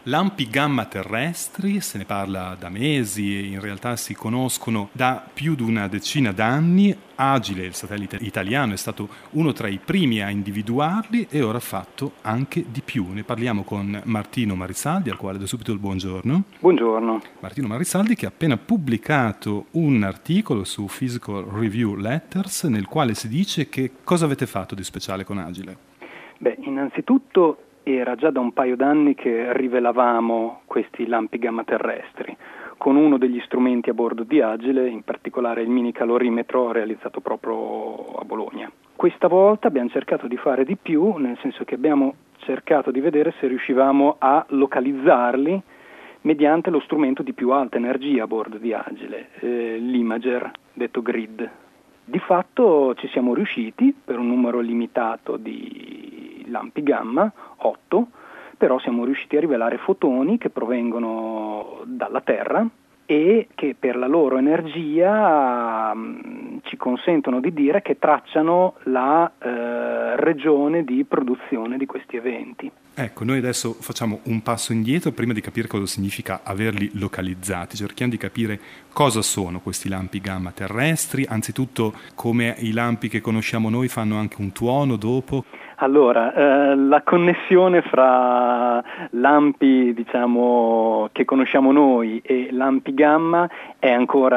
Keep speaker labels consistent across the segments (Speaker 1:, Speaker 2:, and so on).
Speaker 1: Lampi gamma terrestri, se ne parla da mesi e in realtà si conoscono da più di una decina d'anni. Agile, il satellite italiano, è stato uno tra i primi a individuarli e ora ha fatto anche di più. Ne parliamo con Martino Marisaldi, al quale do subito il buongiorno.
Speaker 2: Buongiorno.
Speaker 1: Martino Marisaldi, che ha appena pubblicato un articolo su Physical Review Letters nel quale si dice che cosa avete fatto di speciale con Agile.
Speaker 2: Beh, innanzitutto era già da un paio d'anni che rivelavamo questi lampi gamma terrestri con uno degli strumenti a bordo di Agile, in particolare il mini calorimetro realizzato proprio a Bologna. Questa volta abbiamo cercato di fare di più, nel senso che abbiamo cercato di vedere se riuscivamo a localizzarli mediante lo strumento di più alta energia a bordo di Agile, l'Imager, detto GRID. Di fatto ci siamo riusciti per un numero limitato di lampi gamma, 8, però siamo riusciti a rivelare fotoni che provengono dalla Terra e che per la loro energia ci consentono di dire che tracciano la regione di produzione di questi eventi.
Speaker 1: Ecco, noi adesso facciamo un passo indietro prima di capire cosa significa averli localizzati. Cerchiamo di capire cosa sono questi lampi gamma terrestri, anzitutto come i lampi che conosciamo noi fanno anche un tuono dopo.
Speaker 2: Allora, la connessione fra lampi, diciamo, che conosciamo noi e lampi gamma è ancora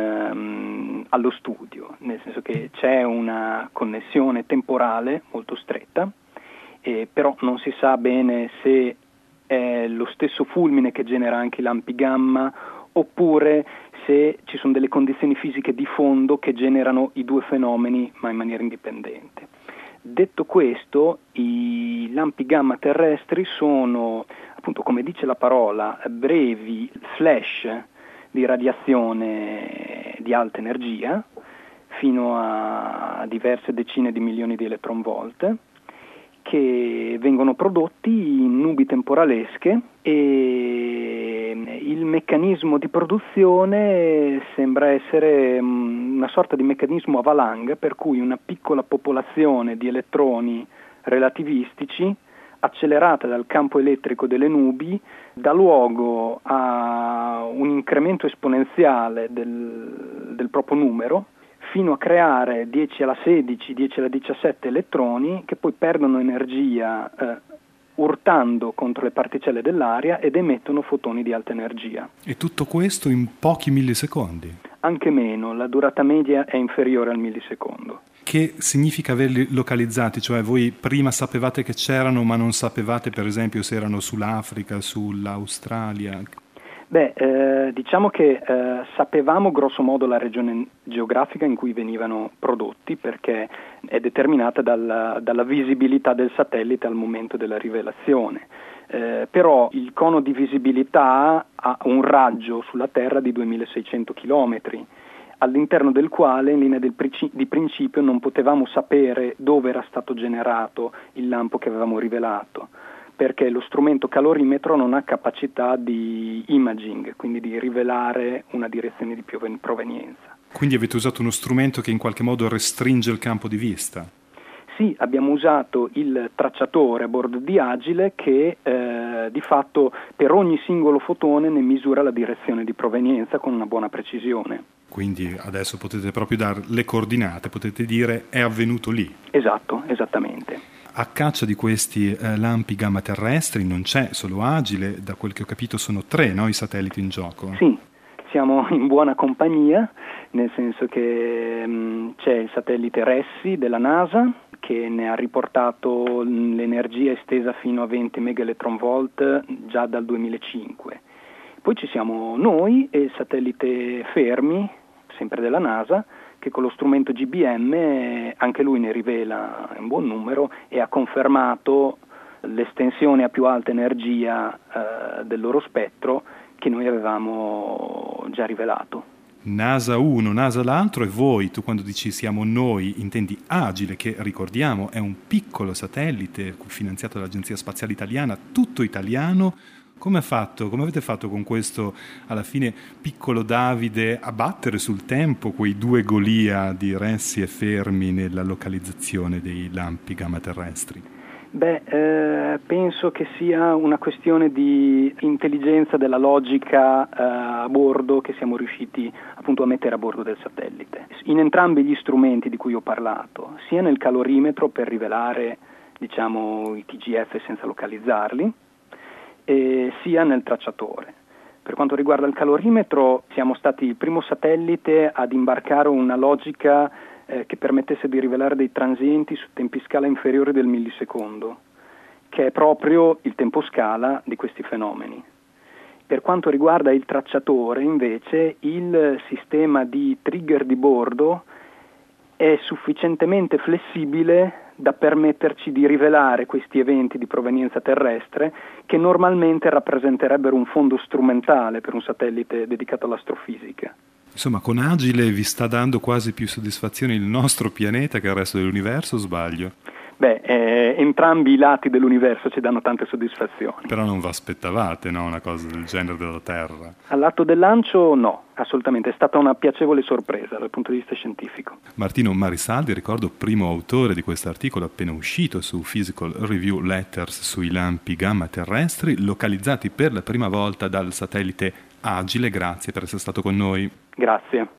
Speaker 2: allo studio, nel senso che c'è una connessione temporale molto stretta, però non si sa bene se è lo stesso fulmine che genera anche i lampi gamma oppure se ci sono delle condizioni fisiche di fondo che generano i due fenomeni ma in maniera indipendente. Detto questo, i lampi gamma terrestri sono, appunto, come dice la parola, brevi flash di radiazione di alta energia fino a diverse decine di milioni di eletronvolt che vengono prodotti in nubi temporalesche e il meccanismo di produzione sembra essere una sorta di meccanismo a valanga per cui una piccola popolazione di elettroni relativistici accelerata dal campo elettrico delle nubi dà luogo a un incremento esponenziale del proprio numero fino a creare 10 alla 16, 10 alla 17 elettroni che poi perdono energia urtando contro le particelle dell'aria ed emettono fotoni di alta energia.
Speaker 1: E tutto questo in pochi millisecondi?
Speaker 2: Anche meno, la durata media è inferiore al millisecondo.
Speaker 1: Che significa averli localizzati? Cioè voi prima sapevate che c'erano ma non sapevate per esempio se erano sull'Africa, sull'Australia?
Speaker 2: Diciamo che sapevamo grosso modo la regione geografica in cui venivano prodotti perché è determinata dalla visibilità del satellite al momento della rivelazione. Però il cono di visibilità ha un raggio sulla Terra di 2600 km, all'interno del quale in linea di principio non potevamo sapere dove era stato generato il lampo che avevamo rivelato, perché lo strumento calorimetro non ha capacità di imaging, quindi di rivelare una direzione di provenienza.
Speaker 1: Quindi avete usato uno strumento che in qualche modo restringe il campo di vista?
Speaker 2: Sì, abbiamo usato il tracciatore a bordo di Agile che di fatto per ogni singolo fotone ne misura la direzione di provenienza con una buona precisione.
Speaker 1: Quindi adesso potete proprio dare le coordinate, potete dire è avvenuto lì.
Speaker 2: Esatto, esattamente.
Speaker 1: A caccia di questi lampi gamma terrestri non c'è solo Agile, da quel che ho capito sono 3, no, i satelliti in gioco?
Speaker 2: Sì, siamo in buona compagnia, nel senso che c'è il satellite RESSI della NASA che ne ha riportato l'energia estesa fino a 20 megaelectronvolt già dal 2005. Poi ci siamo noi e il satellite Fermi, sempre della NASA, che con lo strumento GBM anche lui ne rivela un buon numero e ha confermato l'estensione a più alta energia del loro spettro che noi avevamo già rivelato.
Speaker 1: NASA 1, NASA l'altro e voi, tu quando dici siamo noi intendi Agile, che ricordiamo è un piccolo satellite finanziato dall'Agenzia Spaziale Italiana, tutto italiano. Come avete fatto con questo, alla fine, piccolo Davide a battere sul tempo quei due Golia di Ressi e Fermi nella localizzazione dei lampi gamma terrestri?
Speaker 2: Penso che sia una questione di intelligenza della logica a bordo che siamo riusciti appunto a mettere a bordo del satellite. In entrambi gli strumenti di cui ho parlato, sia nel calorimetro per rivelare i TGF senza localizzarli, sia nel tracciatore. Per quanto riguarda il calorimetro, siamo stati il primo satellite ad imbarcare una logica che permettesse di rivelare dei transienti su tempi scala inferiori del millisecondo, che è proprio il tempo scala di questi fenomeni. Per quanto riguarda il tracciatore, invece, il sistema di trigger di bordo è sufficientemente flessibile da permetterci di rivelare questi eventi di provenienza terrestre che normalmente rappresenterebbero un fondo strumentale per un satellite dedicato all'astrofisica.
Speaker 1: Insomma, con Agile vi sta dando quasi più soddisfazione il nostro pianeta che il resto dell'universo, o sbaglio?
Speaker 2: Entrambi i lati dell'universo ci danno tante soddisfazioni.
Speaker 1: Però non vi aspettavate, no? Una cosa del genere dalla Terra?
Speaker 2: All'atto del lancio no, assolutamente, è stata una piacevole sorpresa dal punto di vista scientifico.
Speaker 1: Martino Marisaldi, ricordo, primo autore di questo articolo appena uscito su Physical Review Letters sui lampi gamma terrestri, localizzati per la prima volta dal satellite Agile. Grazie per essere stato con noi.
Speaker 2: Grazie.